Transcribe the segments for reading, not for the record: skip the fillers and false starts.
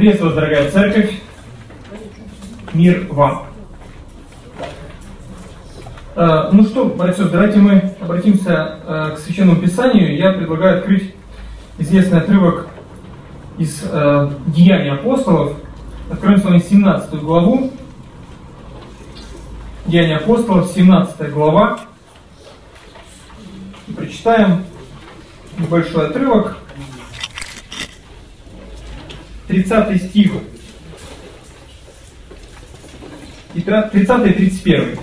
Приветствую вас, дорогая церковь. Мир вам. Ну что, братья, давайте мы обратимся к Священному Писанию. Я предлагаю открыть известный отрывок из Деяний апостолов. Откроем с вами 17 главу. Деяния апостолов, 17 глава. И прочитаем небольшой отрывок. 30 стих. 30 и 31.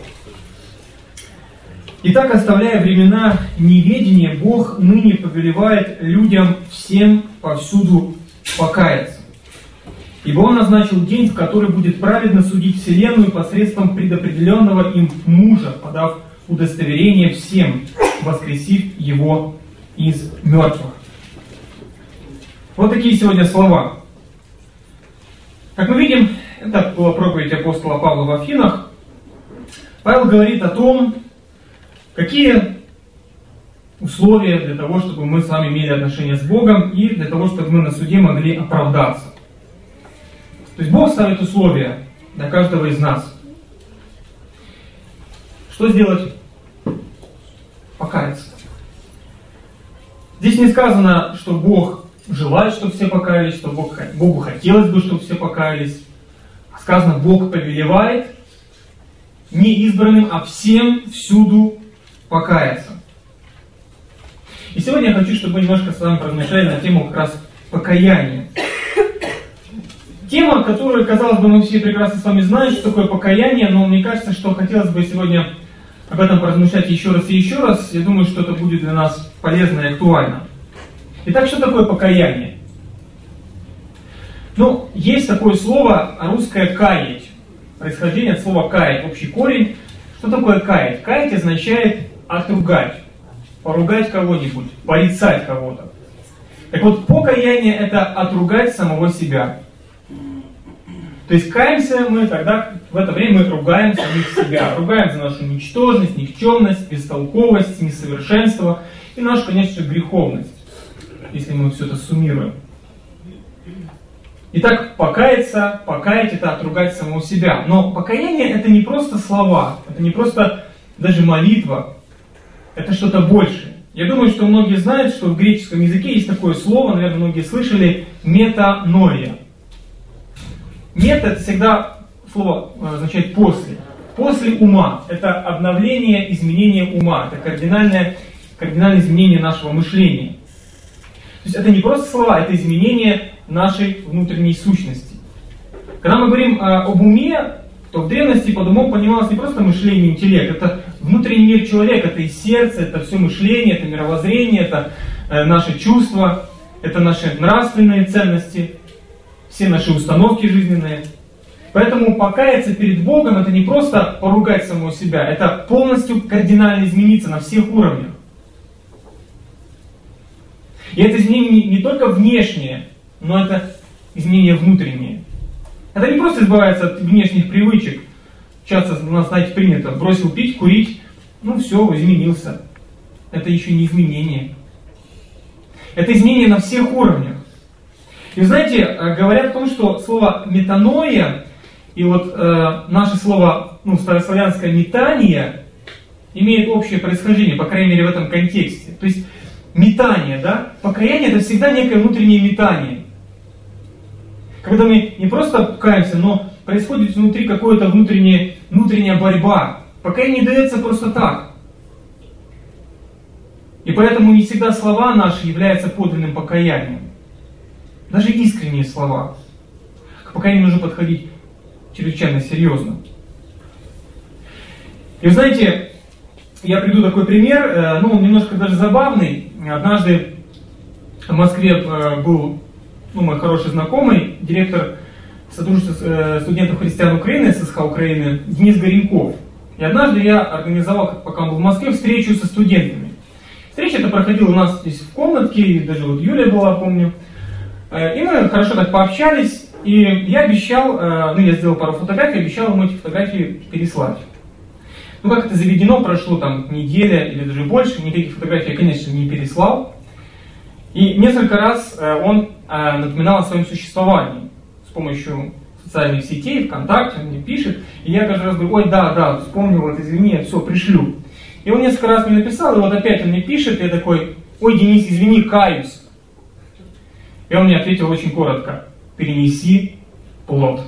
«Итак, оставляя времена неведения, Бог ныне повелевает людям всем повсюду покаяться. Ибо Он назначил день, в который будет праведно судить вселенную посредством предопределенного им мужа, подав удостоверение всем, воскресив его из мертвых». Вот такие сегодня слова. Как мы видим, это была проповедь апостола Павла в Афинах. Павел говорит о том, какие условия для того, чтобы мы с вами имели отношения с Богом и для того, чтобы мы на суде могли оправдаться. То есть Бог ставит условия для каждого из нас. Что сделать? Покаяться. Здесь не сказано, что Бог желает, чтобы все покаялись, что Богу хотелось бы, чтобы все покаялись. Сказано, Бог повелевает не избранным, а всем всюду покаяться. И сегодня я хочу, чтобы мы немножко с вами поразмышляли на тему как раз покаяния. Тема, которую, казалось бы, мы все прекрасно с вами знаем, что такое покаяние, но мне кажется, что хотелось бы сегодня об этом поразмышлять еще раз и еще раз. Я думаю, что это будет для нас полезно и актуально. Итак, что такое покаяние? Ну, есть такое слово русское «каять». Происхождение от слова «каять», общий корень. Что такое «каять»? «Каять» означает «отругать», поругать кого-нибудь, порицать кого-то. Так вот, покаяние – это отругать самого себя. То есть каемся мы тогда, в это время мы ругаем самих себя. Ругаем за нашу ничтожность, никчемность, бестолковость, несовершенство и нашу, конечно, греховность, если мы все это суммируем. Итак, покаяться, покаять – это отругать самого себя. Но покаяние – это не просто слова, это не просто даже молитва, это что-то большее. Я думаю, что многие знают, что в греческом языке есть такое слово, наверное, многие слышали, метаноия. Мета – это всегда слово означает «после». После ума. Это обновление, изменение ума. Это кардинальное изменение нашего мышления. То есть это не просто слова, это изменение нашей внутренней сущности. Когда мы говорим об уме, то в древности под умом понималось не просто мышление, интеллект, это внутренний мир человека, это и сердце, это все мышление, это мировоззрение, это наши чувства, это наши нравственные ценности, все наши установки жизненные. Поэтому покаяться перед Богом это не просто поругать самого себя, это полностью кардинально измениться на всех уровнях. И это изменение не только внешнее, но это изменение внутреннее. Это не просто избавиться от внешних привычек. Часто у нас, знаете, принято, бросил пить, курить, ну все, изменился. Это еще не изменение. Это изменение на всех уровнях. И знаете, говорят о том, что слово метаноия и вот наше слово, старославянское метание имеет общее происхождение, по крайней мере в этом контексте. То есть метание, да? Покаяние это всегда некое внутреннее метание. Когда мы не просто каемся, но происходит внутри какая-то внутренняя борьба. Покаяние не дается просто так. И поэтому не всегда слова наши являются подлинным покаянием. Даже искренние слова. К покаянию нужно подходить чрезвычайно серьезно. И вы знаете, я приведу такой пример, он немножко даже забавный. Однажды в Москве был мой хороший знакомый, директор Содружества студентов христиан Украины, ССХ Украины, Денис Горенков. И однажды я организовал, пока он был в Москве, встречу со студентами. Встреча эта проходила у нас здесь в комнатке, и даже вот Юлия была, помню. И мы хорошо так пообщались, и я обещал, я сделал пару фотографий, обещал ему эти фотографии переслать. Как это заведено, прошло там неделя или даже больше, никаких фотографий я, конечно, не переслал. И несколько раз он напоминал о своем существовании. С помощью социальных сетей, ВКонтакте, он мне пишет, и я каждый раз говорю, ой, да, вспомнил, вот извини, я все, пришлю. И он несколько раз мне написал, и вот опять он мне пишет, и я такой, ой, Денис, извини, каюсь. И он мне ответил очень коротко, перенеси плод.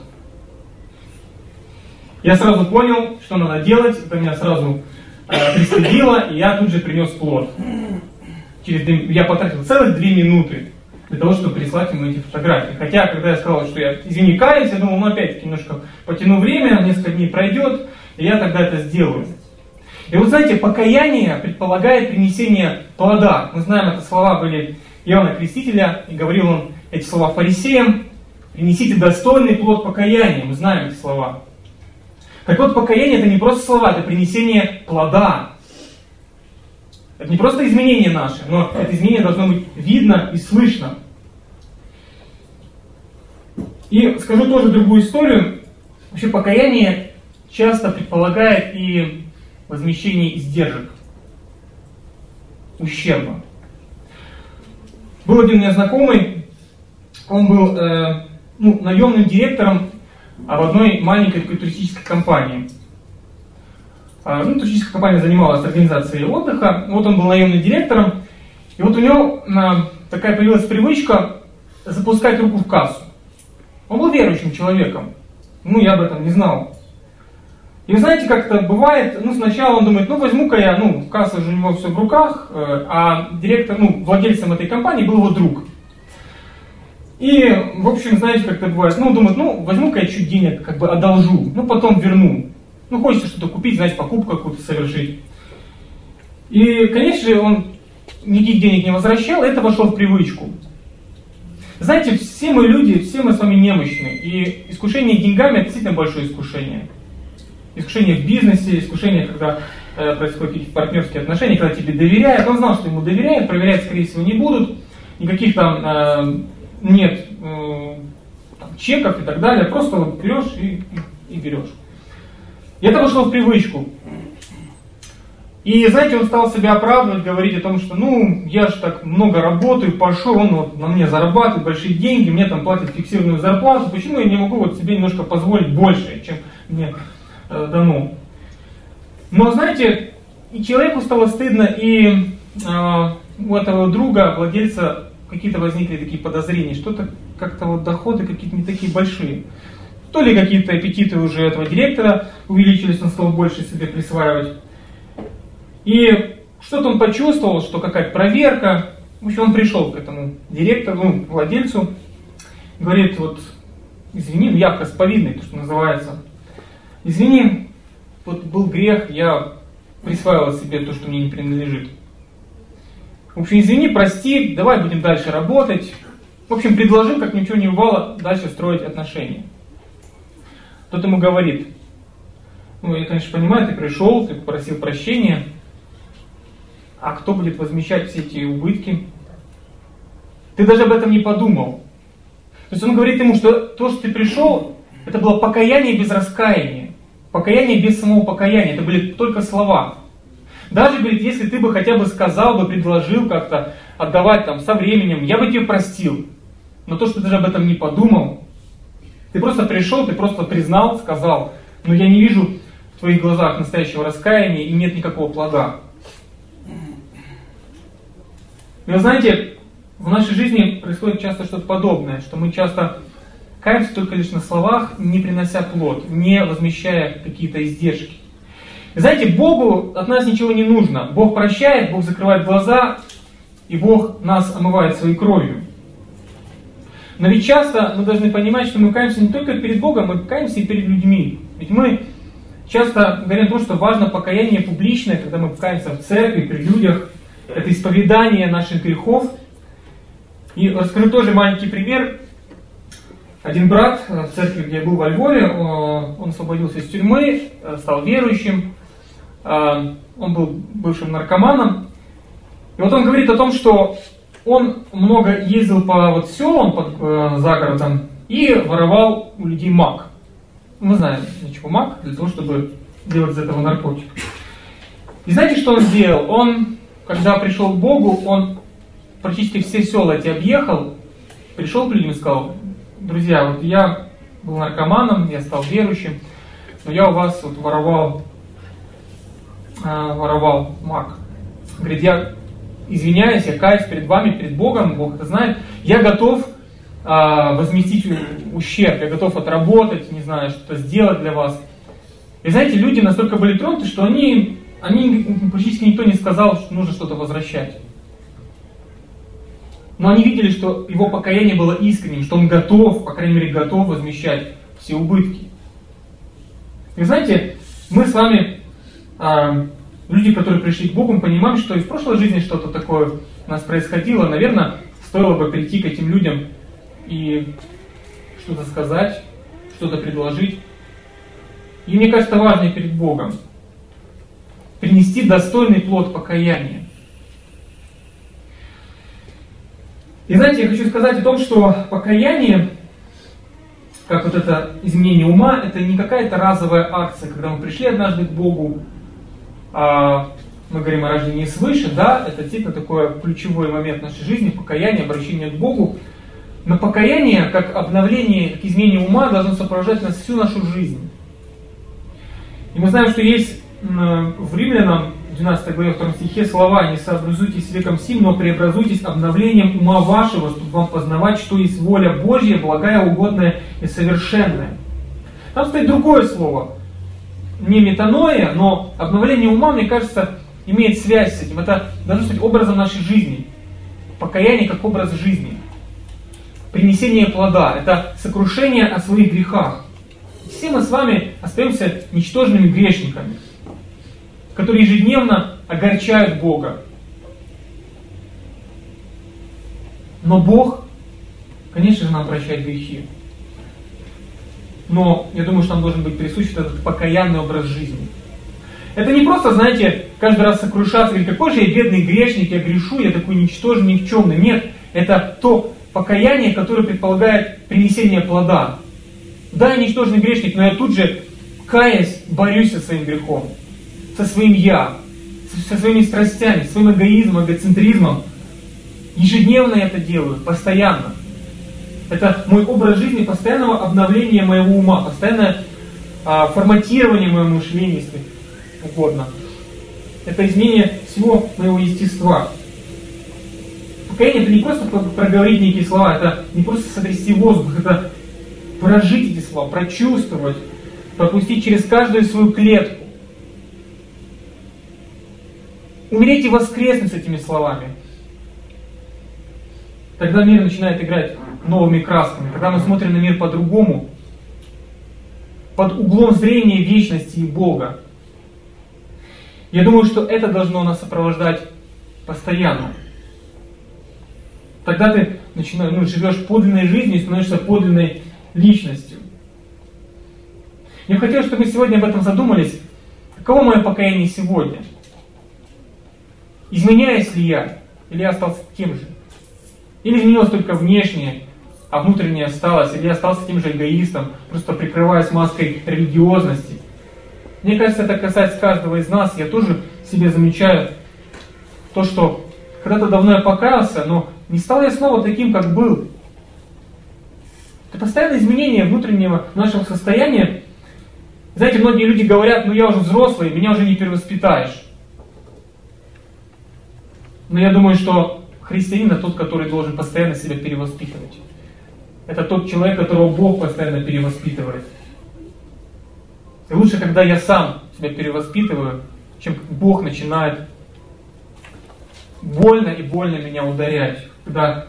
Я сразу понял, что надо делать, это меня сразу пристыдило, и я тут же принес плод. Я потратил целых 2 минуты для того, чтобы прислать ему эти фотографии. Хотя, когда я сказал, что я, извини, каюсь, я думал, ну опять-таки немножко потяну время, несколько дней пройдет, и я тогда это сделаю. И вот знаете, покаяние предполагает принесение плода. Мы знаем, это слова были Иоанна Крестителя, и говорил он эти слова фарисеям, принесите достойный плод покаяния. Мы знаем эти слова. Так вот, покаяние это не просто слова, это принесение плода. Это не просто изменение наше, но это изменение должно быть видно и слышно. И скажу тоже другую историю. Вообще покаяние часто предполагает и возмещение издержек, ущерба. Был один у меня знакомый, он был наемным директором в одной маленькой такой туристической компании. Туристическая компания занималась организацией отдыха, вот он был наемным директором, и вот у него такая появилась привычка запускать руку в кассу. Он был верующим человеком, я об этом не знал. И вы знаете, как это бывает, сначала он думает, возьму-ка я, касса же у него все в руках, а директор, владельцем этой компании был его друг. И, в общем, знаете, как это бывает, думает, возьму-ка я чуть денег, одолжу, потом верну. Хочется что-то купить, знаете, покупку какую-то совершить. И, конечно же, он никаких денег не возвращал, это вошло в привычку. Знаете, все мы люди, все мы с вами немощны, и искушение деньгами это действительно большое искушение. Искушение в бизнесе, искушение, когда происходят какие-то партнерские отношения, когда тебе доверяют. Он знал, что ему доверяют, проверять, скорее всего, не будут. Никаких там нет чеков и так далее. Просто берешь и берешь. И это вошло в привычку. И, знаете, он стал себя оправдывать, говорить о том, что, я же так много работаю, пошел, он на мне зарабатывает большие деньги, мне там платят фиксированную зарплату, почему я не могу себе немножко позволить больше, чем мне дано. Но, знаете, и человеку стало стыдно, и у этого друга, владельца, какие-то возникли такие подозрения, что-то как-то доходы какие-то не такие большие. То ли какие-то аппетиты уже этого директора увеличились, он стал больше себе присваивать. И что-то он почувствовал, что какая-то проверка. В общем, он пришел к этому директору, владельцу, говорит, извини, явка с повинной, то, что называется. Извини, был грех, я присваивал себе то, что мне не принадлежит. В общем, извини, прости, давай будем дальше работать. В общем, предложил, как ничего не бывало, дальше строить отношения. Тот ему говорит, я, конечно, понимаю, ты пришел, ты попросил прощения, а кто будет возмещать все эти убытки? Ты даже об этом не подумал. То есть он говорит ему, что то, что ты пришел, это было покаяние без раскаяния, покаяние без самого покаяния, это были только слова. Даже, говорит, если ты бы хотя бы сказал, бы предложил как-то отдавать там со временем, я бы тебе простил. Но то, что ты даже об этом не подумал, ты просто пришел, ты просто признал, сказал, но я не вижу в твоих глазах настоящего раскаяния и нет никакого плода. И вы знаете, в нашей жизни происходит часто что-то подобное, что мы часто каемся только лишь на словах, не принося плод, не возмещая какие-то издержки. И знаете, Богу от нас ничего не нужно. Бог прощает, Бог закрывает глаза, и Бог нас омывает своей кровью. Но ведь часто мы должны понимать, что мы каемся не только перед Богом, мы каемся и перед людьми. Ведь мы часто говорим о том, что важно покаяние публичное, когда мы каемся в церкви, при людях. Это исповедание наших грехов. И расскажу тоже маленький пример. Один брат в церкви, где я был во Львове, он освободился из тюрьмы, стал верующим. Он был бывшим наркоманом. И вот он говорит о том, что он много ездил по селам за городом и воровал у людей мак. Мы знаем, для чего мак, для того, чтобы делать из этого наркотик. И знаете, что он сделал? Он, когда пришел к Богу, он практически все села эти объехал, пришел к людям и сказал, друзья, вот я был наркоманом, я стал верующим, но я у вас вот воровал мак. Говорит, я извиняюсь, я каюсь перед вами, перед Богом, Бог это знает, я готов возместить ущерб, я готов отработать, не знаю, что-то сделать для вас. И знаете, люди настолько были тронуты, что они практически никто не сказал, что нужно что-то возвращать. Но они видели, что его покаяние было искренним, что он готов, по крайней мере, готов возмещать все убытки. И знаете, мы с вами, люди, которые пришли к Богу, понимаем, что и в прошлой жизни что-то такое у нас происходило. Наверное, стоило бы прийти к этим людям и что-то сказать, что-то предложить. И мне кажется, важнее перед Богом принести достойный плод покаяния. И знаете, я хочу сказать о том, что покаяние, как вот это изменение ума, это не какая-то разовая акция, когда мы пришли однажды к Богу, мы говорим о рождении свыше, да, это действительно такой ключевой момент нашей жизни, покаяние, обращение к Богу. Но покаяние, как обновление, как изменение ума, должно сопровождать нас всю нашу жизнь. И мы знаем, что есть в Римлянам, 12 главе 2 стихе, слова: «Не сообразуйтесь с веком сим, но преобразуйтесь обновлением ума вашего, чтобы вам познавать, что есть воля Божья, благая, угодная и совершенная». Там стоит другое слово. Не метаноия, но обновление ума, мне кажется, имеет связь с этим. Это должно быть образом нашей жизни. Покаяние как образ жизни. Принесение плода. Это сокрушение о своих грехах. Все мы с вами остаемся ничтожными грешниками, которые ежедневно огорчают Бога. Но Бог, конечно же, нам прощает грехи. Но я думаю, что нам должен быть присущ этот покаянный образ жизни. Это не просто, знаете, каждый раз сокрушаться, говорить, какой же я бедный грешник, я грешу, я такой ничтожный, никчемный. Нет, это то покаяние, которое предполагает принесение плода. Да, я ничтожный грешник, но я тут же, каясь, борюсь со своим грехом, со своим «я», со своими страстями, со своим эгоизмом, эгоцентризмом. Ежедневно я это делаю, постоянно. Это мой образ жизни, постоянного обновления моего ума, постоянное форматирование моего мышления, если угодно. Это изменение всего моего естества. Покаяние — это не просто проговорить некие слова, это не просто сотрясти воздух, это прожить эти слова, прочувствовать, пропустить через каждую свою клетку. Умереть и воскреснуть с этими словами. Тогда мир начинает играть новыми красками. Когда мы смотрим на мир по-другому, под углом зрения вечности и Бога. Я думаю, что это должно нас сопровождать постоянно. Тогда ты живешь подлинной жизнью и становишься подлинной личностью. Я бы хотел, чтобы мы сегодня об этом задумались. Каково мое покаяние сегодня? Изменяюсь ли я? Или я остался тем же? Или изменилось только внешнее, а внутреннее осталось? Или я остался тем же эгоистом, просто прикрываясь маской религиозности? Мне кажется, это касается каждого из нас. Я тоже себе замечаю то, что когда-то давно я покаялся, но не стал я снова таким, как был. Это постоянное изменение внутреннего нашего состояния. Знаете, многие люди говорят, я уже взрослый, меня уже не перевоспитаешь. Но я думаю, что христианин — это тот, который должен постоянно себя перевоспитывать. Это тот человек, которого Бог постоянно перевоспитывает. И лучше, когда я сам себя перевоспитываю, чем Бог начинает больно и больно меня ударять. Когда,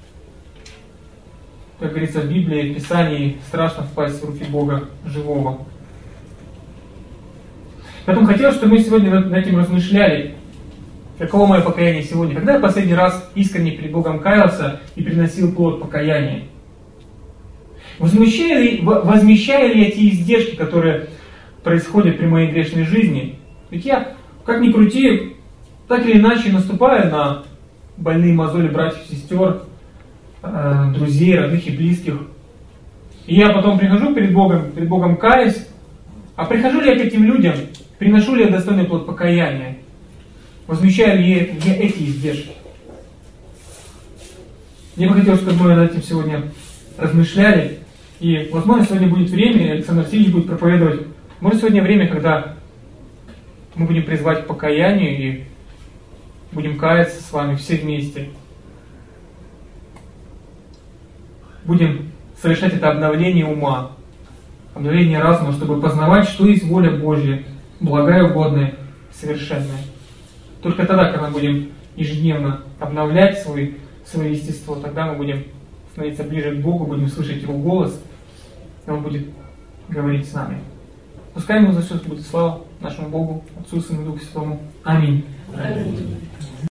как говорится в Библии, в Писании, страшно впасть в руки Бога живого. Поэтому хотелось, чтобы мы сегодня над этим размышляли. Каково мое покаяние сегодня? Когда я последний раз искренне перед Богом каялся и приносил плод покаяния? Возмещаю ли я те издержки, которые происходят при моей грешной жизни? Ведь я, как ни крути, так или иначе наступаю на больные мозоли братьев, сестер, друзей, родных и близких. И я потом прихожу перед Богом каюсь. А прихожу ли я к этим людям, приношу ли я достойный плод покаяния? Возмещаю ли я эти издержки? Я бы хотел, чтобы мы над этим сегодня размышляли. И, возможно, сегодня будет время, и Александр Васильевич будет проповедовать. Может, сегодня время, когда мы будем призывать к покаянию и будем каяться с вами все вместе. Будем совершать это обновление ума, обновление разума, чтобы познавать, что есть воля Божья, благая, угодная, совершенная. Только тогда, когда мы будем ежедневно обновлять свое естество, тогда мы будем становиться ближе к Богу, будем слышать Его голос, и Он будет говорить с нами. Пускай Ему за все будет слава нашему Богу, Отцу, Сыну и Духу Святому. Аминь. Аминь.